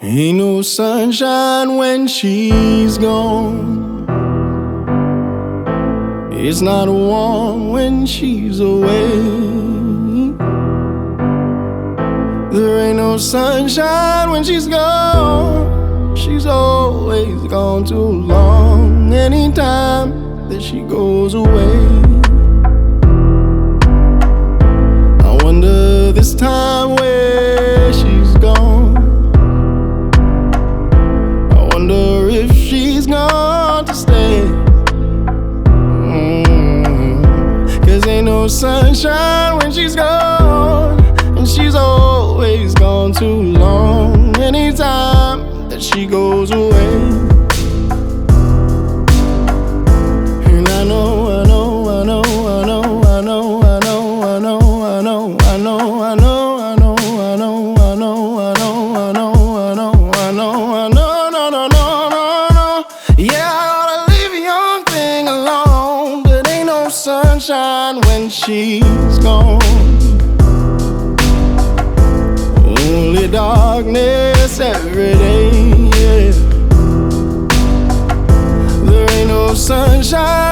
Ain't no sunshine when she's gone. It's not warm when she's away. There ain't no sunshine when she's gone. She's always gone too long. Anytime that she goes away, I wonder this time where she's gone. I wonder if she's gone to stay. Cause ain't no sunshine when she's gone, and she's always gone too long. Anytime that she goes away, and I know, I know, I know, I know, I know, I know, I know, I know, I know, I know, I know, I know, I know, I know, I know, I know, I know, I know, no, no, no, no, no. Yeah, I oughta leave a young thing alone, but ain't no sunshine when she's gone. Only darkness every day, yeah. There ain't no sunshine